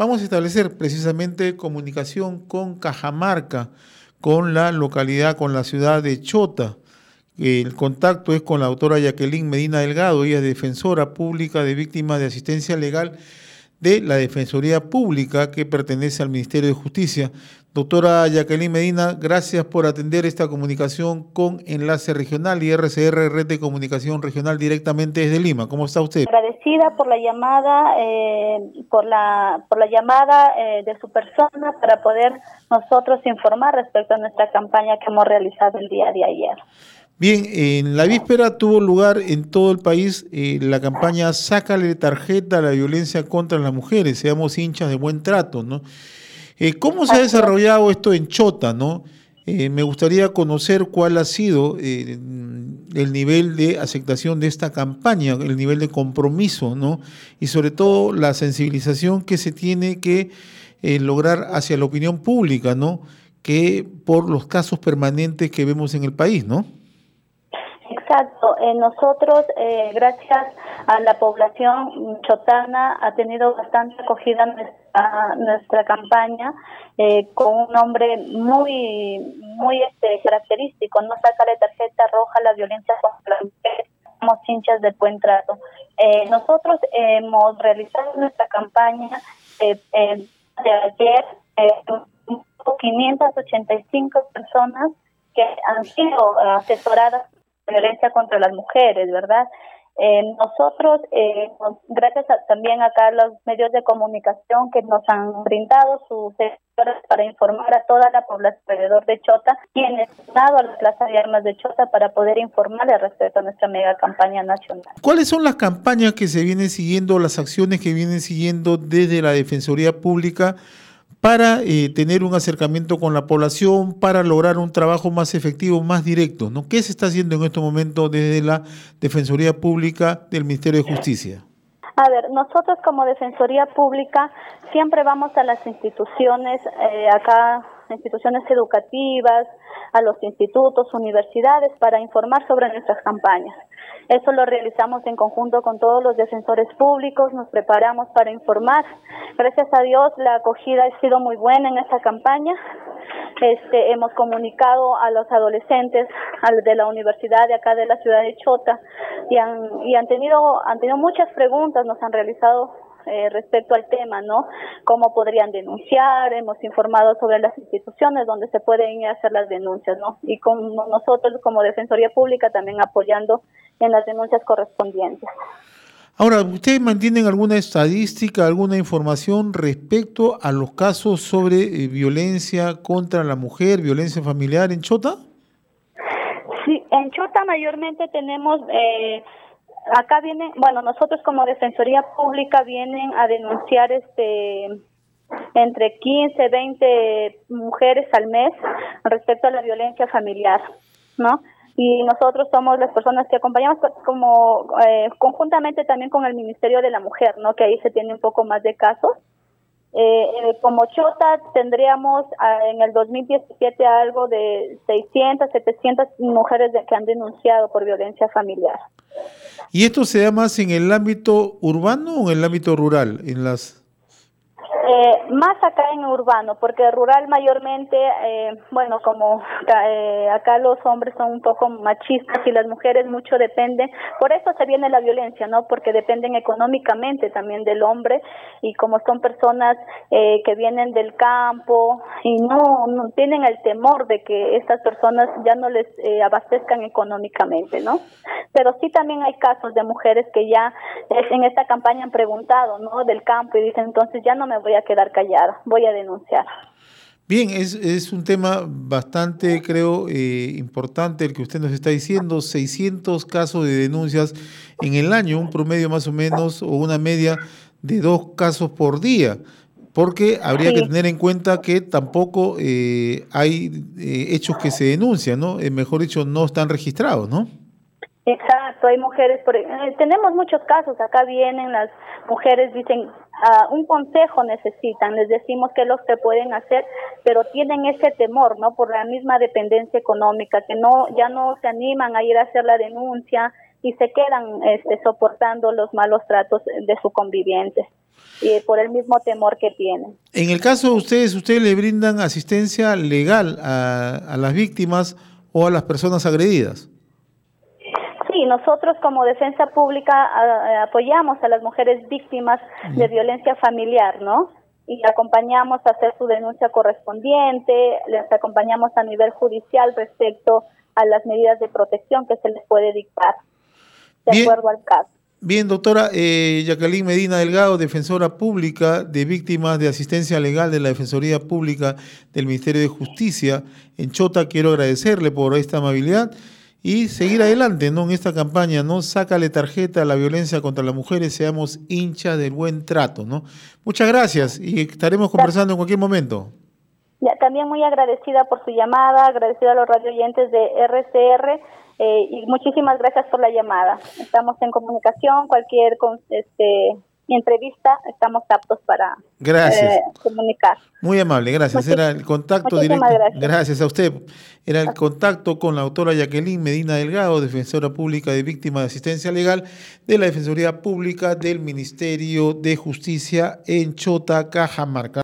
vamos a establecer precisamente comunicación con Cajamarca, con la localidad, con la ciudad de Chota. El contacto es con la doctora Jacqueline Medina Delgado, ella es defensora pública de víctimas de asistencia legal de la Defensoría Pública que pertenece al Ministerio de Justicia. Doctora Jacqueline Medina, gracias por atender esta comunicación con Enlace Regional y RCR, Red de Comunicación Regional, directamente desde Lima. ¿Cómo está usted? Agradecida por la llamada, por la llamada de su persona para poder nosotros informar respecto a nuestra campaña que hemos realizado el día de ayer. Bien, en la víspera tuvo lugar en todo el país la campaña Sácale tarjeta a la violencia contra las mujeres, seamos hinchas de buen trato, ¿no? ¿Cómo se ha desarrollado esto en Chota, no? Me gustaría conocer cuál ha sido el nivel de aceptación de esta campaña, el nivel de compromiso, ¿no? Y sobre todo la sensibilización que se tiene que lograr hacia la opinión pública, ¿no? Que por los casos permanentes que vemos en el país, ¿no? Exacto. Nosotros, gracias a la población chotana, ha tenido bastante acogida nuestra campaña, con un nombre muy característico, no sácale tarjeta roja a la violencia contra las mujeres, somos hinchas del buen trato. Nosotros hemos realizado nuestra campaña de ayer, 585 personas que han sido asesoradas violencia contra las mujeres, ¿verdad? Nosotros, gracias también acá a los medios de comunicación que nos han brindado sus sectores para informar a toda la población alrededor de Chota, quienes han dado a la Plaza de Armas de Chota para poder informarles respecto a nuestra mega campaña nacional. ¿Cuáles son las campañas que se vienen siguiendo, las acciones que vienen siguiendo desde la Defensoría Pública para tener un acercamiento con la población, para lograr un trabajo más efectivo, más directo, ¿no? ¿Qué se está haciendo en estos momentos desde la Defensoría Pública del Ministerio de Justicia? A ver, nosotros como Defensoría Pública siempre vamos a las instituciones, instituciones educativas, a los institutos, universidades, para informar sobre nuestras campañas. Eso lo realizamos en conjunto con todos los defensores públicos, nos preparamos para informar. Gracias a Dios la acogida ha sido muy buena en esta campaña. Hemos comunicado a los adolescentes de la universidad de acá de la ciudad de Chota y han tenido muchas preguntas, nos han realizado respecto al tema, ¿no? Cómo podrían denunciar, hemos informado sobre las instituciones donde se pueden ir a hacer las denuncias, ¿no? Y con nosotros como Defensoría Pública también apoyando en las denuncias correspondientes. Ahora, ¿ustedes mantienen alguna estadística, alguna información respecto a los casos sobre violencia contra la mujer, violencia familiar en Chota? Sí, en Chota mayormente tenemos... acá vienen, nosotros como Defensoría Pública vienen a denunciar entre 15, 20 mujeres al mes respecto a la violencia familiar, ¿no? Y nosotros somos las personas que acompañamos como conjuntamente también con el Ministerio de la Mujer, ¿no? Que ahí se tiene un poco más de casos. Como Chota tendríamos en el 2017 algo de 600, 700 mujeres que han denunciado por violencia familiar. ¿Y esto se da más en el ámbito urbano o en el ámbito rural? Más acá en urbano, porque rural mayormente, como acá los hombres son un poco machistas y las mujeres mucho dependen, por eso se viene la violencia, ¿no? Porque dependen económicamente también del hombre y como son personas que vienen del campo y no tienen el temor de que estas personas ya no les abastezcan económicamente, ¿no? Pero sí también hay casos de mujeres que ya en esta campaña han preguntado, ¿no? Del campo y dicen, entonces ya no me voy a quedar callada, voy a denunciar. Bien, es un tema bastante, creo, importante el que usted nos está diciendo, 600 casos de denuncias en el año, un promedio más o menos, o una media de 2 casos por día, porque habría que tener en cuenta que tampoco hay hechos que se denuncian, ¿no? Mejor dicho, no están registrados, ¿no? Exacto, hay mujeres, tenemos muchos casos, acá vienen las mujeres, dicen, un consejo necesitan, les decimos qué es lo que pueden hacer, pero tienen ese temor, ¿no? Por la misma dependencia económica, que ya no se animan a ir a hacer la denuncia y se quedan soportando los malos tratos de sus convivientes. por el mismo temor que tienen. En el caso de ustedes le brindan asistencia legal a las víctimas o a las personas agredidas. Sí, nosotros como Defensa Pública apoyamos a las mujeres víctimas de violencia familiar, ¿no? Y acompañamos a hacer su denuncia correspondiente, les acompañamos a nivel judicial respecto a las medidas de protección que se les puede dictar, de acuerdo al caso. Bien, doctora Jacqueline Medina Delgado, defensora pública de víctimas de asistencia legal de la Defensoría Pública del Ministerio de Justicia en Chota, quiero agradecerle por esta amabilidad y seguir adelante, ¿no?, en esta campaña, ¿no? Sácale tarjeta a la violencia contra las mujeres, seamos hinchas del buen trato, ¿no? Muchas gracias y estaremos conversando en cualquier momento. Ya, también muy agradecida por su llamada, agradecida a los radioyentes de RCR y muchísimas gracias por la llamada. Estamos en comunicación, cualquier entrevista, estamos aptos para comunicar. Muy amable, gracias. Era el contacto directo. Gracias a usted. Era el contacto con la doctora Jacqueline Medina Delgado, defensora pública de víctimas de asistencia legal de la Defensoría Pública del Ministerio de Justicia en Chota, Cajamarca.